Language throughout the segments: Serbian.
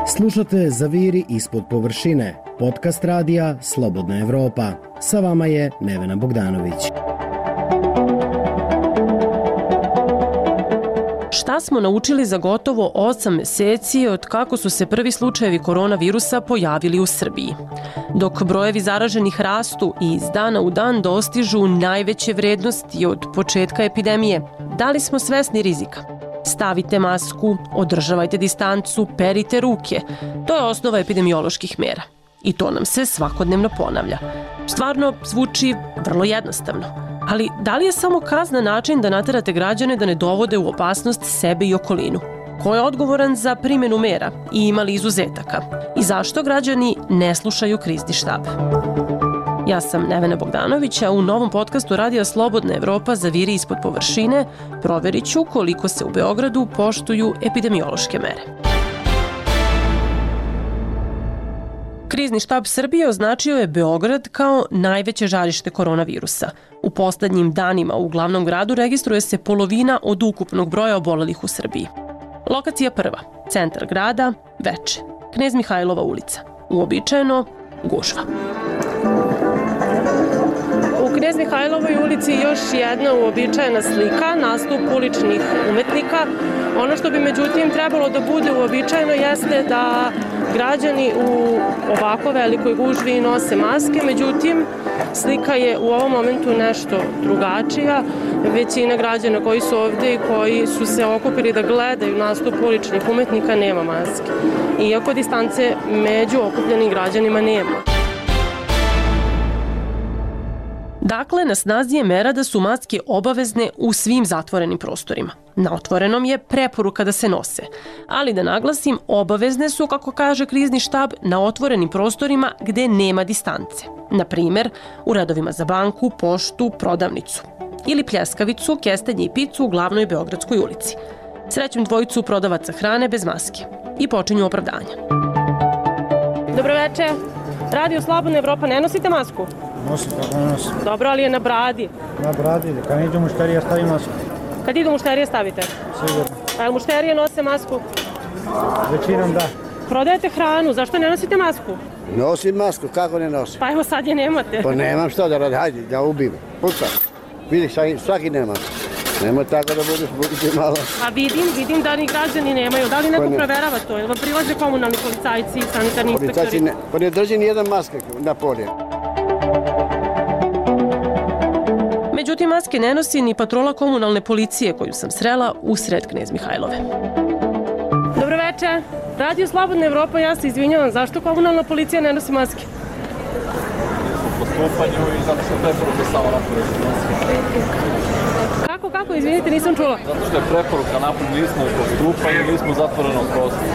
Slušate Zaviri ispod površine, podcast radija Slobodna Evropa. Sa vama je Nevena Bogdanović. Šta smo naučili za gotovo 8 meseci od kako su se prvi slučajevi koronavirusa pojavili u Srbiji? Dok brojevi zaraženih rastu i iz dana u dan dostižu najveće vrednosti od početka epidemije, da li smo svesni rizika? Stavite masku, održavajte distancu, perite ruke. To je osnova epidemioloških mera. I to nam se svakodnevno ponavlja. Stvarno zvuči vrlo jednostavno. Ali da li je samo kazna način da naterate građane da ne dovode u opasnost sebe i okolinu? Ko je odgovoran za primjenu mera i ima li izuzetaka? I zašto građani ne slušaju krizni štab? Ja sam Nevena Bogdanović, a u novom podcastu Radija Slobodna Evropa Zaviri ispod površine proverit ću koliko se u Beogradu poštuju epidemiološke mere. Krizni štab Srbije označio je Beograd kao najveće žarište koronavirusa. U poslednjim danima u glavnom gradu registruje se polovina od ukupnog broja obolelih u Srbiji. Lokacija prva, centar grada, Veče, Knez Mihajlova ulica. Uobičajeno, gužva. U Knez Mihajlovoj ulici još jedna uobičajena slika, nastup uličnih umetnika. Ono što bi međutim trebalo da bude uobičajeno jeste da građani u ovako velikoj gužvi nose maske, međutim slika je u ovom momentu nešto drugačija. Većina građana koji su ovde i koji su se okupili da gledaju nastup uličnih umetnika nema maske, iako distance među okupljenim građanima nema. Dakle, na snazi je mera da su maske obavezne u svim zatvorenim prostorima. Na otvorenom je preporuka da se nose. Ali da naglasim, obavezne su, kako kaže krizni štab, na otvorenim prostorima gde nema distance. Na primer, u redovima za banku, poštu, prodavnicu. Ili pljeskavicu, kestenje i picu u glavnoj Beogradskoj ulici. Srećem dvojicu prodavaca hrane bez maske. I počinju opravdanja. Dobro večer. Radio Slobodna Evropa, ne nosite masku? Nosim, kako ne nosim. Dobro, ali je na bradi. Na bradi, kad ne idu mušterija stavim masku. Kad idu mušterije stavite? Sigurno. A mušterije nose masku? Većinom da. Prodajete hranu, zašto ne nosite masku? Nosim masku, kako ne nosim? Pa evo sad je nemate. Pa nemam što da radim, hajde, da ubim. Pucam. Vidiš, svaki nema. Nemoj tako da budete malo. A vidim da ni građani nemaju. Da li neko proverava to? Jel vam prilaze komunalni policajci i sanitarni inspektori? Pa ne drži ni jedan maske na polje. Međutim, maske ne nosi ni patrola komunalne policije koju sam srela usred Knez Mihajlove. Dobro večer. Radio Slobodna Evropa, ja se izvinjavam. Zašto komunalna policija ne nosi maske? Po postupanju i zato što preporuka samo napolje maske. Kako? Izvinite, nisam čula. Zato što je preporuka napolje, nismo u postupanju, nismo u zatvorenom prostoru.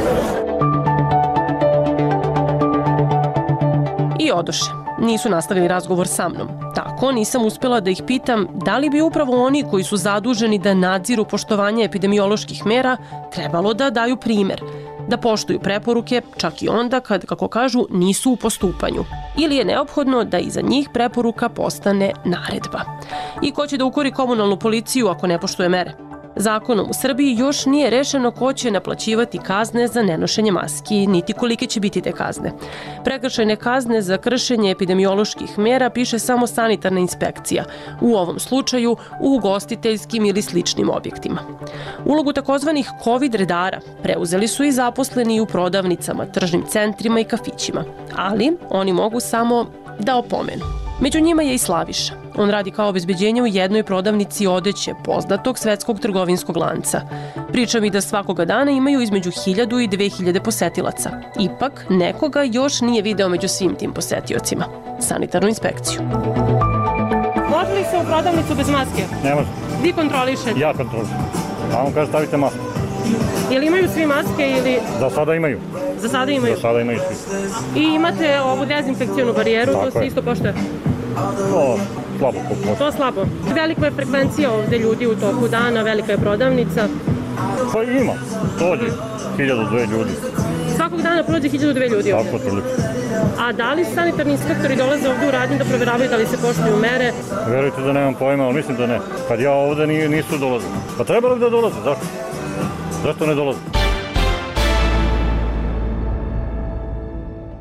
I odoše. Nisu nastavili razgovor sa mnom. Tako nisam uspjela da ih pitam da li bi upravo oni koji su zaduženi da nadziru poštovanje epidemioloških mera trebalo da daju primer, da poštuju preporuke čak i onda kad, kako kažu, nisu u postupanju. Ili je neophodno da iza njih preporuka postane naredba. I ko će da ukori komunalnu policiju ako ne poštuje mere? Zakonom u Srbiji još nije rešeno ko će naplaćivati kazne za nenošenje maski, niti kolike će biti te kazne. Prekršajne kazne za kršenje epidemioloških mera piše samo sanitarna inspekcija, u ovom slučaju u ugostiteljskim ili sličnim objektima. Ulogu takozvanih COVID redara preuzeli su i zaposleni u prodavnicama, tržnim centrima i kafićima, ali oni mogu samo da opomenu. Među njima je i Slaviša. On radi kao obezbeđenje u jednoj prodavnici odeće poznatog svetskog trgovinskog lanca. Priča mi da svakoga dana imaju između 1000 i 2000 posetilaca. Ipak, nekoga još nije video među svim tim posetiocima. Sanitarnu inspekciju. Može li se u prodavnicu bez maske? Ne može. Vi kontrolišete? Ja kontrolišem. A on kaže stavite masku. Jel imaju svi maske ili... Za sada imaju. Za sada imaju? Za sada imaju svi. I imate ovu dezinfekcijonu barijeru, to se isto poštuje? To slabo poštuje. To slabo. Velika je frekvencija ovde ljudi u toku dana, velika je prodavnica. Pa ima, dođe 1000-2 ljudi. Svakog dana prođe 1000-2 ljudi ovde? Tako otprilike. A da li sanitarni inspektori dolaze ovde u radnju da proveravaju da li se poštuju mere? Verujte da nemam pojma, ali mislim da ne. Kad ja ovde nisu dolazili. Pa trebalo bi da dolaze, zašto? Zašto ne dolaze?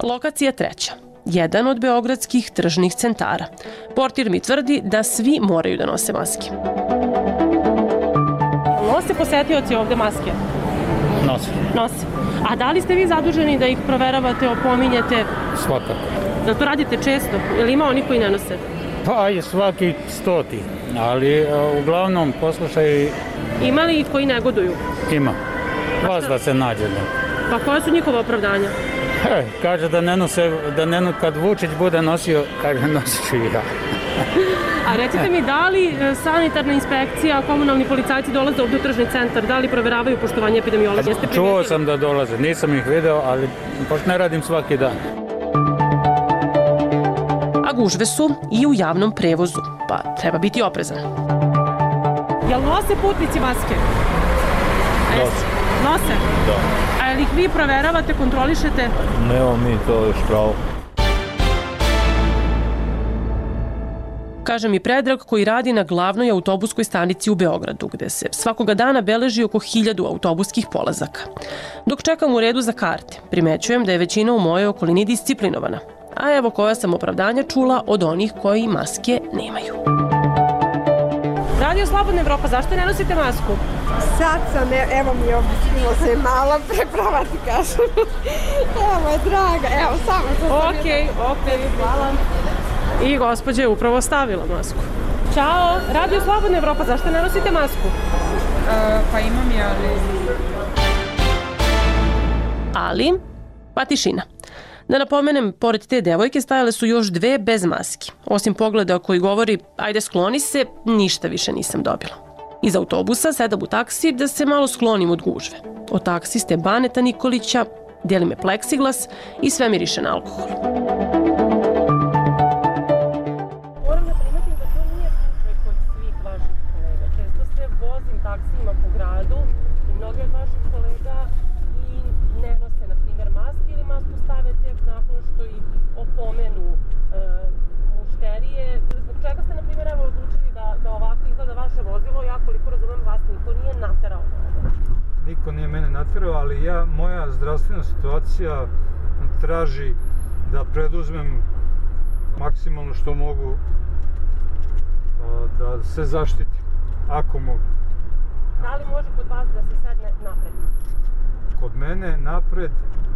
Lokacija 3. Jedan od beogradskih tržnih centara. Portir mi tvrdi da svi moraju da nose maske. Nose posetioci ovde maske? Nose. A da li ste vi zaduženi da ih proveravate, opominjete? Svakako. Da to radite često? Ili ima oni koji ne nose? Pa je svaki 100, ali uglavnom poslušaj... Ima li ih koji negoduju? Ima. Vas da se nađe. Pa koja su njihova opravdanja? Kaže kad Vučić bude nosio, kaže nosit ću i ja. A recite mi, da li sanitarna inspekcija, komunalni policajci dolaze ovdje u tržni centar, da li proveravaju poštovanje epidemiologije? Čuo sam da dolaze, nisam ih video, ali pošto ne radim svaki dan. A gužve su i u javnom prevozu, pa treba biti oprezan. Jel nose putnici maske? Nose? Da. A jel ih vi proveravate, kontrolišete? Nemo mi to još pravo. Kaže mi Predrag koji radi na glavnoj autobuskoj stanici u Beogradu, gde se svakoga dana beleži oko 1000 autobuskih polazaka. Dok čekam u redu za karte, primećujem da je većina u mojoj okolini disciplinovana. A evo koja sam opravdanja čula od onih koji maske nemaju. Radio Slobodna Evropa, zašto ne nosite masku? Sad sam, evo mi objasnilo se malo preprava ti kažem. Evo je draga, evo samo to sam. Okej, hvala. I gospođa je upravo stavila masku. Ćao, Radio Slobodna Evropa, zašto ne nosite masku? Pa imam je, Ali, pa tišina. Da napomenem, pored te devojke stajale su još 2 bez maski. Osim pogleda koji govori, ajde skloni se, ništa više nisam dobila. Iz autobusa sedam u taksi da se malo sklonim od gužve. Od taksiste Baneta Nikolića deli me pleksiglas i sve miriše na alkohol. Moram da primetim da to nije slučaj kod svih vaših kolega. Često se vozim taksijima po gradu i mnogi od vaših kolega i ne nose, na primjer, maske ili masku stave tek nakon što ih opomenu mušterije. Zbog čega ste, na primjer, odlučili da ovako izgleda vaše vozilo? Ja, koliko razumem, vas niko nije naterao. Niko nije mene naterao, ali moja zdravstvena situacija traži da preduzmem maksimalno što mogu da se zaštitim, ako mogu. Da li može kod vas da se sedne napred? Kod mene napred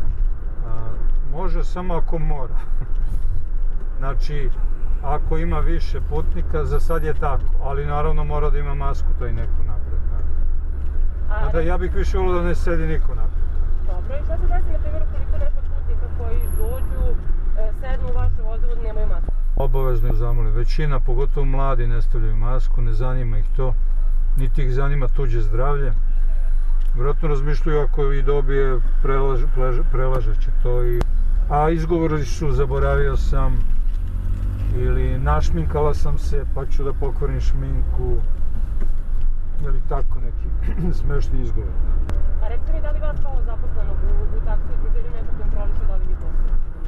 može samo ako mora. Znači, ako ima više putnika, za sad je tako, ali naravno mora da ima masku, to i neko napred. Mada ja bih više volio da ne sedi niko napred. Dobro, i šta se desi na primjer koliko nekog putnika koji dođu, sednu u vaše vozilo da nemaju masku? Obavezno zamolim. Većina, pogotovo mladi, ne stavljaju masku, ne zanima ih to, niti ih zanima tuđe zdravlje. Vjerojatno razmišljaju ako i dobije, prelažeće to. A izgovori su zaboravio sam ili našminkala sam se pa ću da pokvarim šminku ili tako neki smešni izgovor. A recite mi, da li vas kao zaposlenog u taksi udruženju neko kontroliše da li vi to?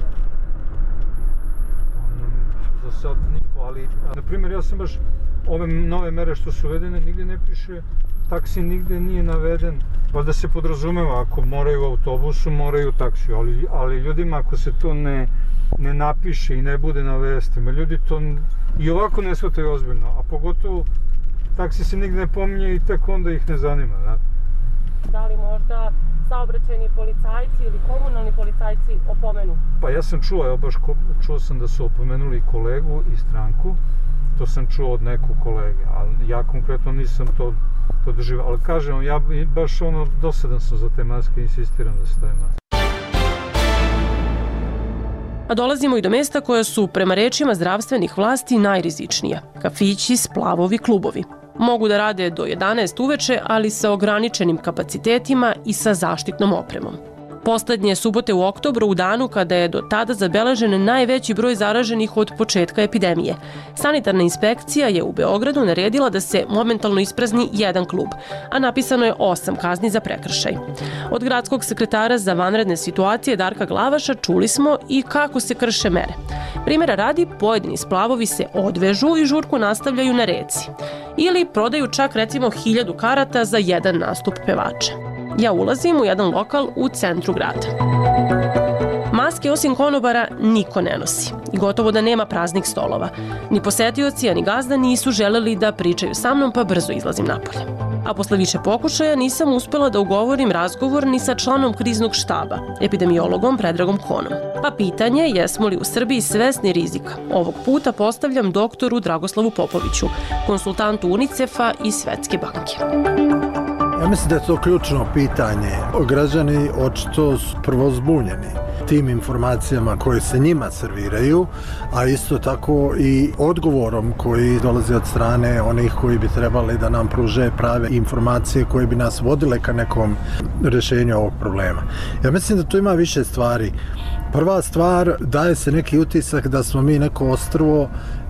Za sad niko, ali na primjer ja sam baš ove nove mere što su uvedene, nigdje ne piše, taksi nigdje nije naveden, pa da se podrazumeva ako moraju u autobusu, moraju u taksiju, ali ljudima ako se to ne napiše i ne bude na vestima, ljudi to i ovako ne shvataju ozbiljno, a pogotovo taksi se nigdje ne pominje i tek onda ih ne zanima. Da li možda saobraćajni policajci ili komunalni policajci opomenu? Pa ja sam čuo sam da su opomenuli kolegu i stranku, to sam čuo od nekog kolege, ali ja konkretno nisam to doživio, ali kažem, ja baš dosadan sam za te maske i insistiram da se stave maske. A dolazimo i do mesta koja su, prema rečima zdravstvenih vlasti, najrizičnija. Kafići, splavovi, klubovi. Mogu da rade do 11 uveče, ali sa ograničenim kapacitetima i sa zaštitnom opremom. Poslednje subote u oktobru, u danu kada je do tada zabeležen najveći broj zaraženih od početka epidemije. Sanitarna inspekcija je u Beogradu naredila da se momentalno isprazni jedan klub, a napisano je 8 kazni za prekršaj. Od gradskog sekretara za vanredne situacije Darka Glavaša čuli smo i kako se krše mere. Primjera radi, pojedini splavovi se odvežu i žurku nastavljaju na reci. Ili prodaju čak recimo 1000 karata za jedan nastup pevača. Ja ulazim u jedan lokal u centru grada. Maske osim konobara niko ne nosi i gotovo da nema praznih stolova. Ni posetioci, a ni gazda nisu želeli da pričaju sa mnom, pa brzo izlazim napolje. A posle više pokušaja nisam uspela da ugovorim razgovor ni sa članom kriznog štaba, epidemiologom Predragom Konom. Pa pitanje jesmo li u Srbiji svesni rizika ovog puta postavljam doktoru Dragoslavu Popoviću, konsultantu UNICEF-a i Svetske banke. Ja mislim da je to ključno pitanje. Građani očito su prvo zbunjeni tim informacijama koje se njima serviraju, a isto tako i odgovorom koji dolazi od strane onih koji bi trebali da nam pruže prave informacije koje bi nas vodile ka nekom rješenju ovog problema. Ja mislim da tu ima više stvari. Prva stvar, daje se neki utisak da smo mi neko ostrvo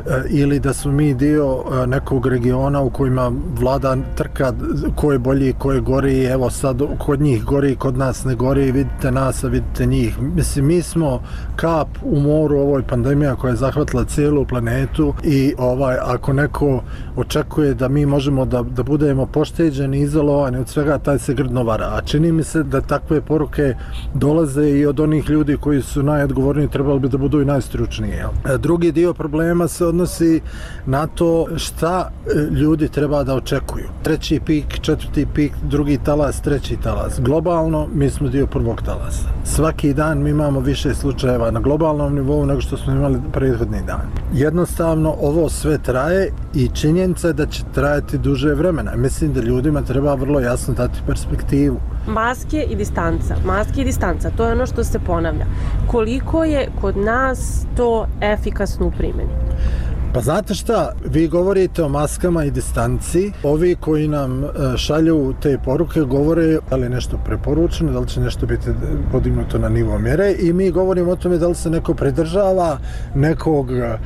ili da smo mi dio nekog regiona u kojima vlada trka ko je bolji, ko je gori, evo sad kod njih gori, kod nas ne gori, vidite nas, a vidite njih. Mislim, mi smo kap u moru ovoj pandemija koja je zahvatila cijelu planetu i ako neko očekuje da mi možemo da budemo pošteđeni, izolovani od svega, taj se grdno vara. A čini mi se da takve poruke dolaze i od onih ljudi koji su najodgovorniji, trebali bi da budu i najstručniji. Drugi dio problema se odnosi na to šta ljudi treba da očekuju. 3. pik, 4. pik, 2. talas, 3. talas. Globalno mi smo dio prvog talasa. Svaki dan mi imamo više slučajeva na globalnom nivou nego što smo imali prethodni dan. Jednostavno ovo sve traje i činjenica je da će trajati duže vremena. Mislim da ljudima treba vrlo jasno dati perspektivu. Maske i distanca, to je ono što se ponavlja. Koliko je kod nas to efikasno u primjeni? Pa znate šta, vi govorite o maskama i distanci, ovi koji nam šalju te poruke govore da li je nešto preporučeno, da li će nešto biti podignuto na nivo mjere i mi govorimo o tome da li se neko pridržava nekog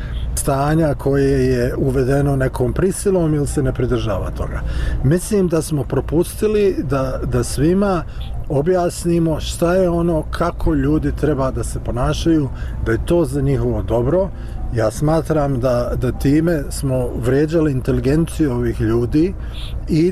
stanja koje je uvedeno nekom prisilom ili se ne pridržava toga. Mislim da smo propustili da svima objasnimo šta je ono, kako ljudi treba da se ponašaju, da je to za njihovo dobro. Ja smatram da time smo vrijeđali inteligenciju ovih ljudi i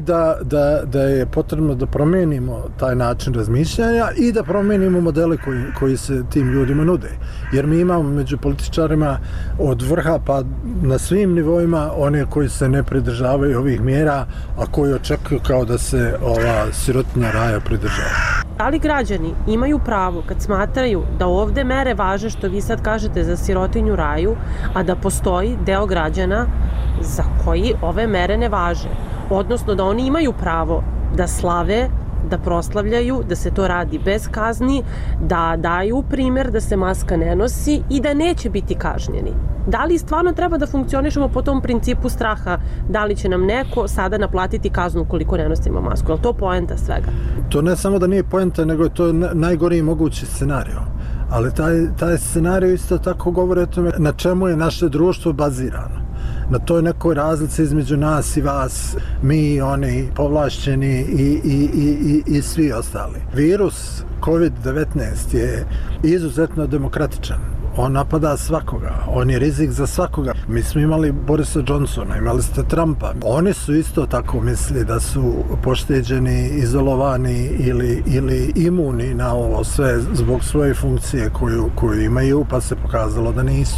da je potrebno da promijenimo taj način razmišljanja i da promijenimo modele koji se tim ljudima nude. Jer mi imamo među političarima od vrha pa na svim nivoima one koji se ne pridržavaju ovih mjera, a koji očekuju kao da se ova sirotinja raja pridržava. Da li građani imaju pravo kad smatraju da ovde mere važe što vi sad kažete za sirotinju raju, a da postoji deo građana za koji ove mere ne važe? Odnosno da oni imaju pravo da slave, da proslavljaju, da se to radi bez kazni, da daju primjer da se maska ne nosi i da neće biti kažnjeni. Da li stvarno treba da funkcionišemo po tom principu straha, da li će nam neko sada naplatiti kaznu koliko ne nosimo masku? Je li to poenta svega? To ne samo da nije poenta, nego je to najgori mogući scenario. Ali taj scenario isto tako govori o tome na čemu je naše društvo bazirano. Na toj nekoj razlici između nas i vas, mi, oni, povlašćeni i svi ostali. Virus COVID-19 je izuzetno demokratičan. On napada svakoga, on je rizik za svakoga. Mi smo imali Borisa Johnsona, imali ste Trumpa. Oni su isto tako mislili da su pošteđeni, izolovani ili imuni na ovo sve zbog svoje funkcije koju imaju, pa se pokazalo da nisu.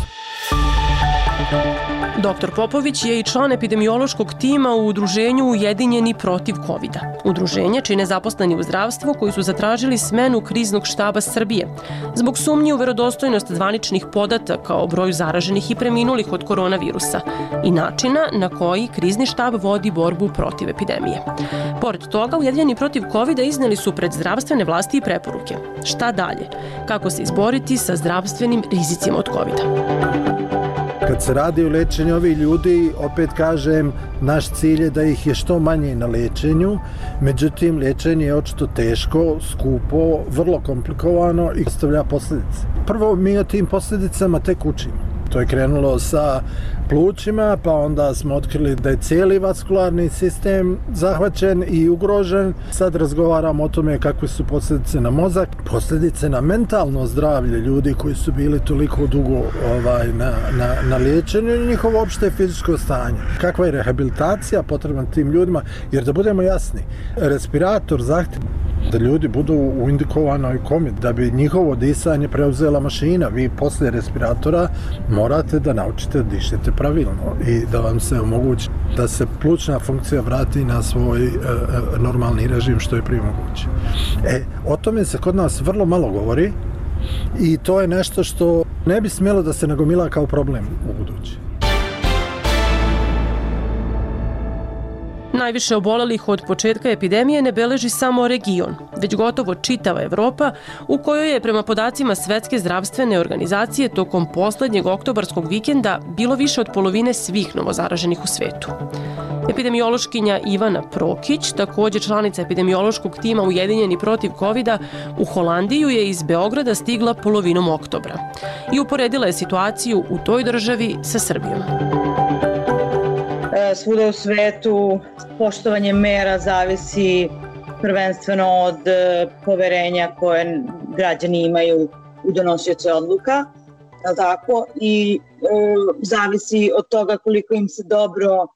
Dr. Popović je i član epidemiološkog tima u udruženju Ujedinjeni protiv COVID-a. Udruženje čine zaposleni u zdravstvu koji su zatražili smenu kriznog štaba Srbije zbog sumnji u verodostojnost zvaničnih podataka o broju zaraženih i preminulih od koronavirusa i načina na koji krizni štab vodi borbu protiv epidemije. Pored toga, Ujedinjeni protiv COVID-a izneli su pred zdravstvene vlasti i preporuke. Šta dalje? Kako se izboriti sa zdravstvenim rizicima od COVID-a? Kad se radi o lečenju ovih ljudi, opet kažem, naš cilj je da ih je što manje na lečenju, međutim, lečenje je očito teško, skupo, vrlo komplikovano i ostavlja posljedice. Prvo, mi o tim posljedicama tek učimo. To je krenulo sa plućima, pa onda smo otkrili da je cijeli vaskularni sistem zahvaćen i ugrožen. Sad razgovaramo o tome kakve su posljedice na mozak, posljedice na mentalno zdravlje ljudi koji su bili toliko dugo na liječenju i njihovo opšte fizičko stanje. Kakva je rehabilitacija potrebna tim ljudima, jer da budemo jasni, respirator zahtjeva da ljudi budu u indikovanoj komi, da bi njihovo disanje preuzela mašina. Vi posle respiratora morate da naučite da dišete pravilno i da vam se omogući da se plućna funkcija vrati na svoj normalni režim što je prije moguće. O tome se kod nas vrlo malo govori i to je nešto što ne bi smjelo da se nagomila kao problem u budući. Najviše obolelih od početka epidemije ne beleži samo region, već gotovo čitava Evropa, u kojoj je prema podacima Svetske zdravstvene organizacije tokom poslednjeg oktobarskog vikenda bilo više od polovine svih novozaraženih u svetu. Epidemiološkinja Ivana Prokić, također članica epidemiološkog tima Ujedinjeni protiv COVID-a, u Holandiju je iz Beograda stigla polovinom oktobra i uporedila je situaciju u toj državi sa Srbijom. Svuda u svetu poštovanje mera zavisi prvenstveno od poverenja koje građani imaju u donosioce odluka, tako? I zavisi od toga koliko im se dobro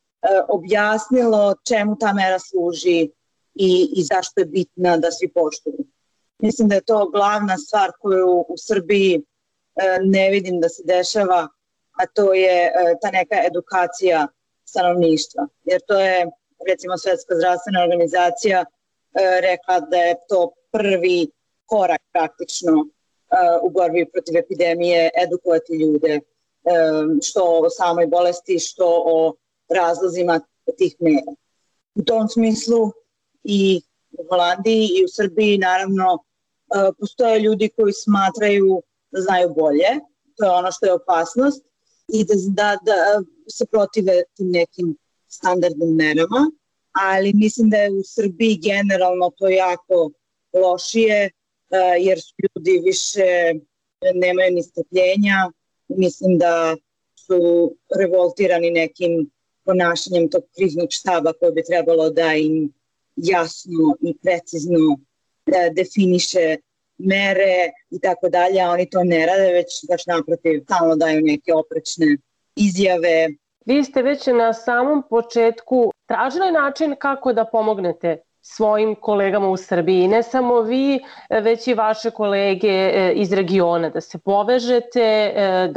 objasnilo čemu ta mera služi i zašto je bitna da svi poštuju. Mislim da je to glavna stvar koju u Srbiji ne vidim da se dešava, a to je ta neka edukacija stanovništva. Jer to je, recimo, Svetska zdravstvena organizacija rekla da je to prvi korak praktično u borbi protiv epidemije, edukovati ljude što o samoj bolesti, što o razlozima tih mera. U tom smislu i u Holandiji i u Srbiji naravno postoje ljudi koji smatraju da znaju bolje, to je ono što je opasnost, i da se protive tim nekim standardnim merama, ali mislim da je u Srbiji generalno to jako lošije, jer su ljudi više nemaju ni strpljenja. Mislim da su revoltirani nekim ponašanjem tog kriznog štaba koje bi trebalo da im jasno i precizno definiše mere i tako dalje, a oni to ne rade, već baš naprotiv stalno daju neke oprečne izjave. Vi ste već na samom početku tražili način kako da pomognete svojim kolegama u Srbiji. Ne samo vi, već i vaše kolege iz regiona, da se povežete,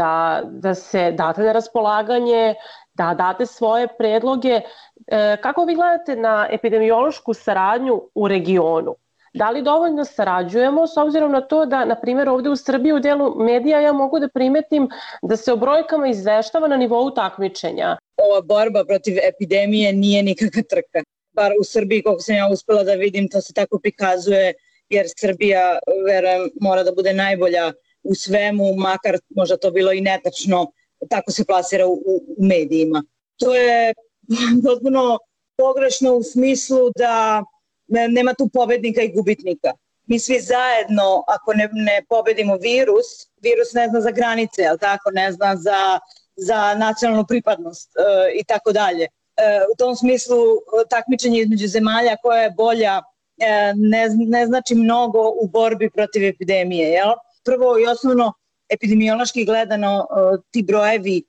da se date na raspolaganje, da date svoje predloge. Kako vi gledate na epidemiološku saradnju u regionu? Da li dovoljno sarađujemo s obzirom na to da, na primjer, ovdje u Srbiji u delu medija ja mogu da primetim da se o brojkama izveštava na nivou takmičenja? Ova borba protiv epidemije nije nikakva trka. Bar u Srbiji, koliko sam ja uspela da vidim, to se tako prikazuje, jer Srbija, verujem, mora da bude najbolja u svemu, makar možda to bilo i netačno, tako se plasira u medijima. To je potpuno pogrešno u smislu da nema tu pobednika i gubitnika. Mi svi zajedno, ako ne pobedimo virus ne zna za granice, ali tako, ne zna za nacionalnu pripadnost i tako dalje. U tom smislu takmičenje između zemalja koja je bolja ne znači mnogo u borbi protiv epidemije. Jel? Prvo i osnovno, epidemiološki gledano, ti brojevi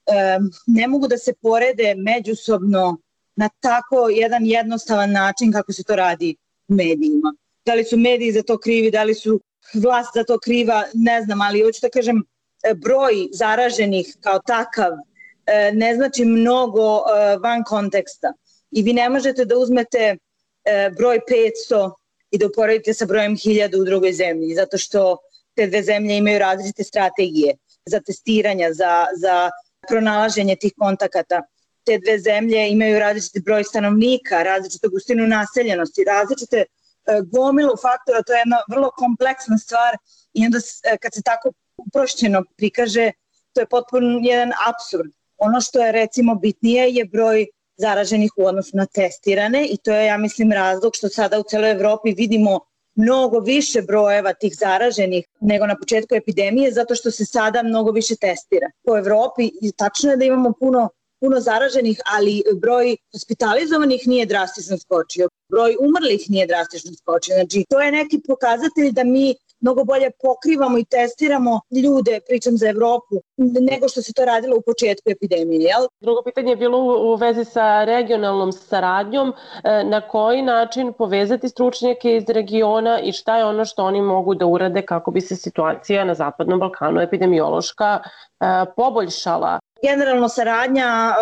ne mogu da se porede međusobno na tako jedan jednostavan način kako se to radi u medijima. Da li su mediji za to krivi, da li su vlast za to kriva, ne znam, ali hoću da kažem, broj zaraženih kao takav ne znači mnogo van konteksta. I vi ne možete da uzmete broj 500 i da uporedite sa brojem 1000 u drugoj zemlji, zato što te dve zemlje imaju različite strategije za testiranja, za pronalaženje tih kontakata. Te dve zemlje imaju različiti broj stanovnika, različitu gustinu naseljenosti, različite gomilu faktora, to je jedna vrlo kompleksna stvar i onda kad se tako uprošćeno prikaže, to je potpuno jedan apsurd. Ono što je recimo bitnije je broj zaraženih u odnosu na testirane i to je, ja mislim, razlog što sada u celoj Evropi vidimo mnogo više brojeva tih zaraženih nego na početku epidemije, zato što se sada mnogo više testira. Po Evropi tačno je da imamo puno zaraženih, ali broj hospitalizovanih nije drastično skočio, broj umrlih nije drastično skočio. Znači, to je neki pokazatelj da mi mnogo bolje pokrivamo i testiramo ljude, pričam za Evropu, nego što se to radilo u početku epidemije, jel? Drugo pitanje je bilo u vezi sa regionalnom saradnjom. Na koji način povezati stručnjake iz regiona i šta je ono što oni mogu da urade kako bi se situacija na Zapadnom Balkanu epidemiološka poboljšala? Generalno saradnja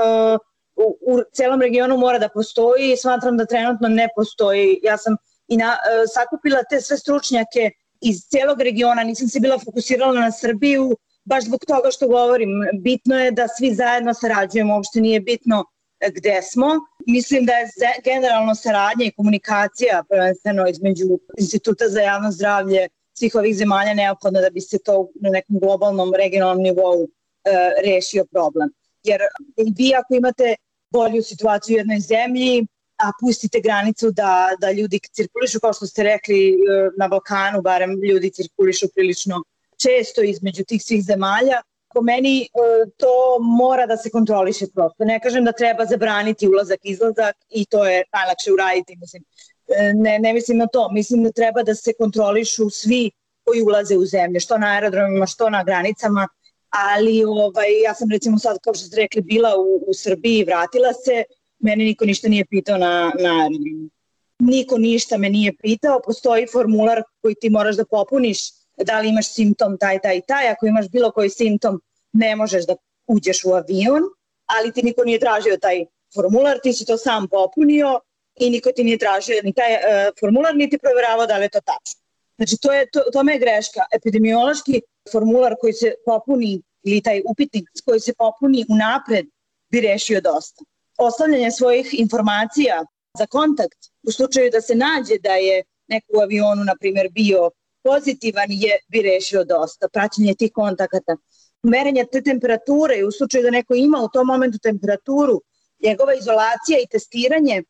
u celom regionu mora da postoji i smatram da trenutno ne postoji. Ja sam sakupila te sve stručnjake iz celog regiona, nisam se bila fokusirala na Srbiju, baš zbog toga što govorim. Bitno je da svi zajedno sarađujemo, uopšte nije bitno gde smo. Mislim da je generalno saradnja i komunikacija prvenstveno između Instituta za javno zdravlje svih ovih zemalja neophodno da bi se to na nekom globalnom, regionalnom nivou rešio problem. Jer vi ako imate bolju situaciju u jednoj zemlji, a pustite granicu da ljudi cirkulišu, kao što ste rekli na Balkanu, barem ljudi cirkulišu prilično često između tih svih zemalja, po meni to mora da se kontroliše prosto. Ne kažem da treba zabraniti ulazak-izlazak i to je najlakše uraditi, mislim. Ne mislim na to, mislim da treba da se kontrolišu svi koji ulaze u zemlje, što na aerodromima, što na granicama, ali ja sam recimo sad, kao što ste rekli, bila u Srbiji i vratila se, mene niko ništa nije pitao na aerodromu. Niko ništa me nije pitao, postoji formular koji ti moraš da popuniš, da li imaš simptom taj, ako imaš bilo koji simptom ne možeš da uđeš u avion, ali ti niko nije tražio taj formular, ti si to sam popunio i niko ti nije tražio ni taj formular, niti proveravao da li je to tačno. Znači tome je greška. Epidemiološki formular koji se popuni ili taj upitnik koji se popuni unapred bi rešio dosta. Ostavljanje svojih informacija za kontakt u slučaju da se nađe da je neko u avionu, na primjer, bio pozitivan bi rešio dosta. Praćenje tih kontakata. Merenje te temperature i u slučaju da neko ima u tom momentu temperaturu, njegova izolacija i testiranje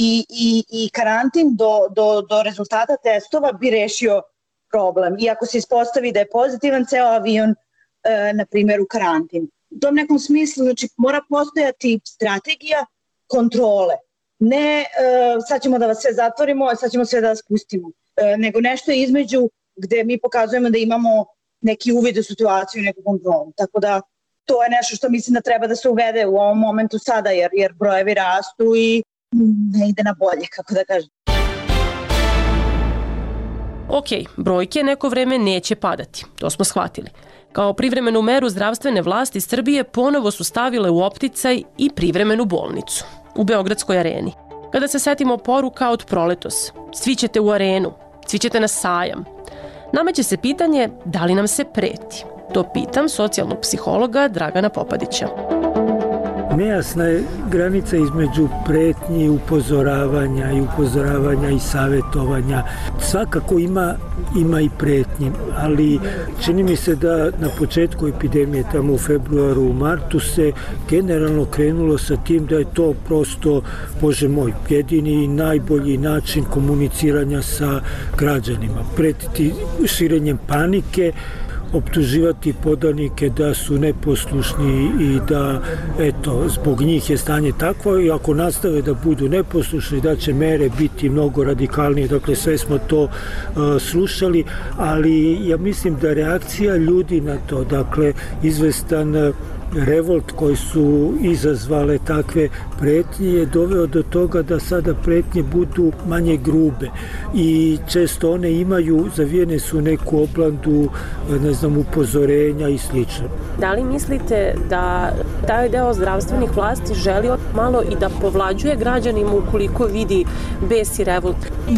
i karantin do rezultata testova bi rešio problem. I ako se ispostavi da je pozitivan, ceo avion, na primjer, u karantin. U tom nekom smislu, znači, mora postojati strategija kontrole. Ne sad ćemo da vas sve zatvorimo, sad ćemo sve da vas pustimo. Nego nešto između gde mi pokazujemo da imamo neki uvid u situaciju i neku kontrolu. Tako da to je nešto što mislim da treba da se uvede u ovom momentu sada, jer brojevi rastu i ne ide na bolje, kako da kažem. Ok, brojke neko vreme neće padati, to smo shvatili. Kao privremenu meru zdravstvene vlasti Srbije ponovo su stavile u opticaj i privremenu bolnicu u Beogradskoj areni. Kada se setimo poruka od proletos, svi ćete u arenu, svi ćete na sajam. Nameće se pitanje da li nam se preti. To pitam socijalnog psihologa Dragana Popadića. Nejasna je granica između pretnji i upozoravanja i savjetovanja. Svakako ima i pretnji, ali čini mi se da na početku epidemije, tamo u februaru, u martu, se generalno krenulo sa tim da je to prosto, Bože moj, jedini i najbolji način komuniciranja sa građanima. Pretiti širenjem panike, optuživati podanike da su neposlušni i da, zbog njih je stanje takvo i ako nastave da budu neposlušni, da će mere biti mnogo radikalnije. Dakle, sve smo to slušali, ali ja mislim da reakcija ljudi na to, dakle, izvestan revolt koji su izazvale takve pretnje je doveo do toga da sada pretnje budu manje grube i često one zavijene su neku oblandu, upozorenja i slično. Da li mislite da taj deo zdravstvenih vlasti želi malo i da povlađuje građanima ukoliko vidi bes i revolt?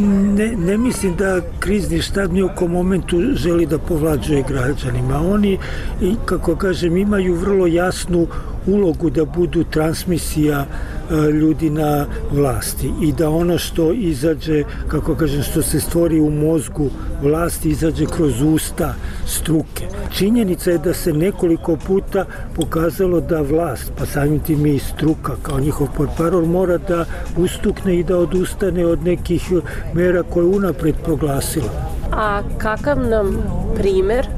Ne mislim da krizni štab ni u kom momentu želi da povlađuje građanima. Oni, kako kažem, imaju vrlo jasnu ulogu da budu transmisija ljudi na vlasti i da ono što izađe, kako kažem, što se stvori u mozgu vlasti izađe kroz usta struke. Činjenica je da se nekoliko puta pokazalo da vlast, pa samim tim i struka kao njihov portparol, mora da ustukne i da odustane od nekih mera koje unapred proglasila. A kakav nam primer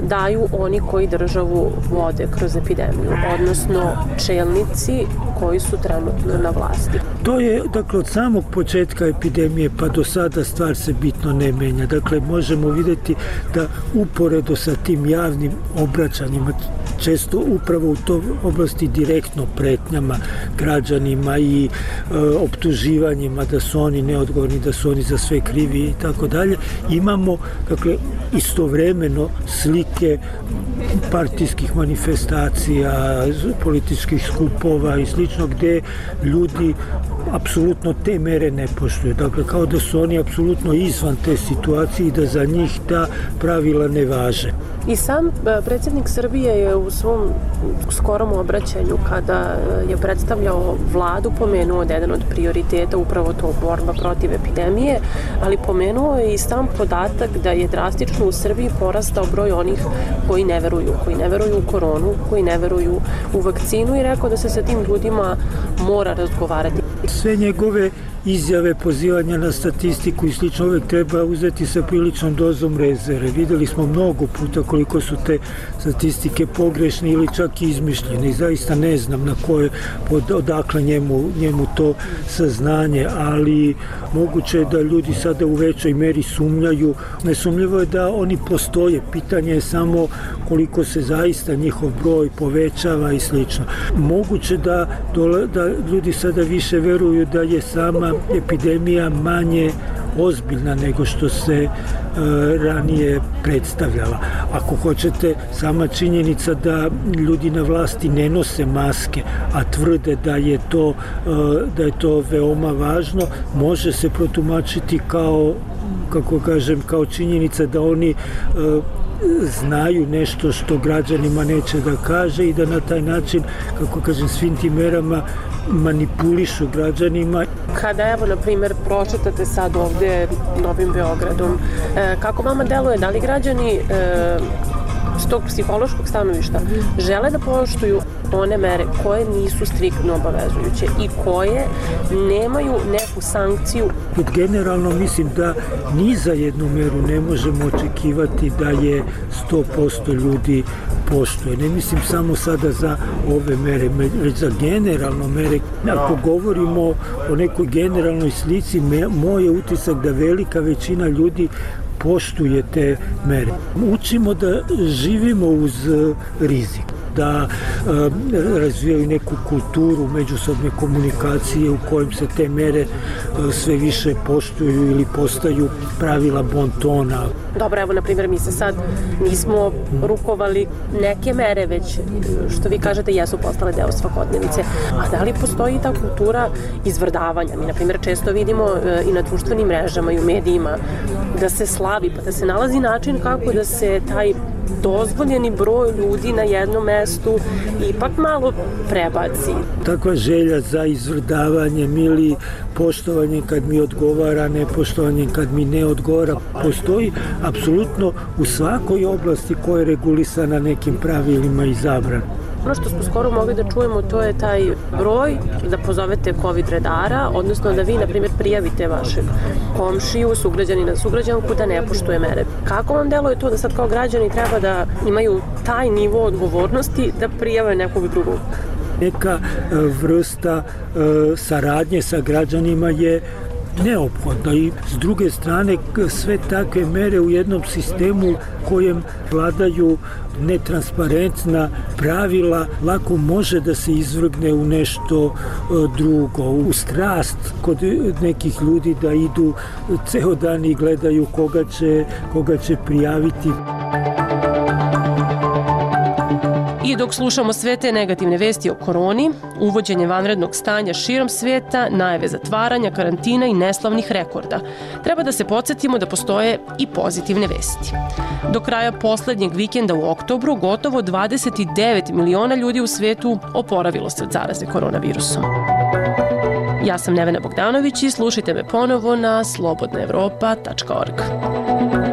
daju oni koji državu vode kroz epidemiju, odnosno čelnici koji su trenutno na vlasti? To je, dakle, od samog početka epidemije pa do sada stvar se bitno ne menja. Dakle, možemo vidjeti da uporedo sa tim javnim obraćanjima, često upravo u toj oblasti direktno pretnjama građanima i optuživanjima da su oni neodgovorni, da su oni za sve krivi i tako dalje, imamo, dakle, istovremeno slike partijskih manifestacija, političkih skupova i slično, gdje ljudi apsolutno te mere ne poštuju. Dakle, kao da su oni apsolutno izvan te situacije i da za njih ta pravila ne važe. I sam predsjednik Srbije je u svom skorom obraćanju, kada je predstavljao vladu, pomenuo da je jedan od prioriteta upravo to borba protiv epidemije, ali pomenuo je i sam podatak da je drastično u Srbiji porastao broj onih koji ne veruju u koronu, koji ne veruju u vakcinu, i rekao da se sa tim ljudima mora razgovarati. Sve njegove izjave, pozivanja na statistiku i slično uvek treba uzeti sa priličnom dozom rezerve. Videli smo mnogo puta koliko su te statistike pogrešne ili čak i izmišljene i zaista ne znam na koje, odakle njemu to saznanje, ali moguće je da ljudi sada u većoj meri sumnjaju. Nesumnjivo je da oni postoje, pitanje je samo koliko se zaista njihov broj povećava i slično. Moguće da ljudi sada više veruju da je sama epidemija manje ozbiljna nego što se ranije predstavljala. Ako hoćete, sama činjenica da ljudi na vlasti ne nose maske, a tvrde da je to veoma važno, može se protumačiti kao, kako kažem, kao činjenica da oni znaju nešto što građanima neće da kaže i da na taj način, kako kažem, svim tim merama manipulišu građanima. Kada, evo, na primjer, pročitate sad ovdje Novim Beogradom, kako vama deluje, da li građani s tog psihološkog stanovišta žele da poštuju one mere koje nisu striktno obavezujuće i koje nemaju neku sankciju? Generalno mislim da ni za jednu meru ne možemo očekivati da je 100% ljudi poštuje. Ne mislim samo sada za ove mere, već za generalno mere. Ako govorimo o nekoj generalnoj slici, moj je utisak da velika većina ljudi poštuje te mere. Učimo da živimo uz rizik, da razvijaju neku kulturu međusobne komunikacije u kojem se te mere sve više poštuju ili postaju pravila bon tona. Dobro, evo, na primjer, mi se sad nismo rukovali neke mere, već, što vi kažete, jesu postale deo svakodnevice. A da li postoji ta kultura izvrdavanja? Mi, na primjer, često vidimo i na društvenim mrežama i u medijima da se slavi, pa da se nalazi način kako da se taj dozvoljeni broj ljudi na jednom mestu ipak malo prebaci. Takva želja za izvrdavanjem ili poštovanjem kad mi odgovara, nepoštovanjem kad mi ne odgovara, postoji apsolutno u svakoj oblasti koja je regulisana nekim pravilima i zabranom. Ono što smo skoro mogli da čujemo, to je taj broj da pozovete COVID redara, odnosno da vi, na primjer, prijavite vašeg komšiju, sugrađanina, sugrađanku da ne poštuje mere. Kako vam deluje to da sad kao građani treba da imaju taj nivo odgovornosti da prijave nekog drugog? Neka vrsta saradnje sa građanima je neophodno i s druge strane sve takve mere u jednom sistemu kojem vladaju netransparentna pravila lako može da se izvrgne u nešto drugo, u strast kod nekih ljudi da idu ceo dan i gledaju koga će prijaviti. I dok slušamo sve te negativne vesti o koroni, uvođenje vanrednog stanja širom sveta, najave zatvaranja, karantina i neslavnih rekorda, treba da se podsjetimo da postoje i pozitivne vesti. Do kraja poslednjeg vikenda u oktobru gotovo 29 miliona ljudi u svetu oporavilo se od zaraze koronavirusom. Ja sam Nevena Bogdanović i slušajte me ponovo na slobodnaevropa.org.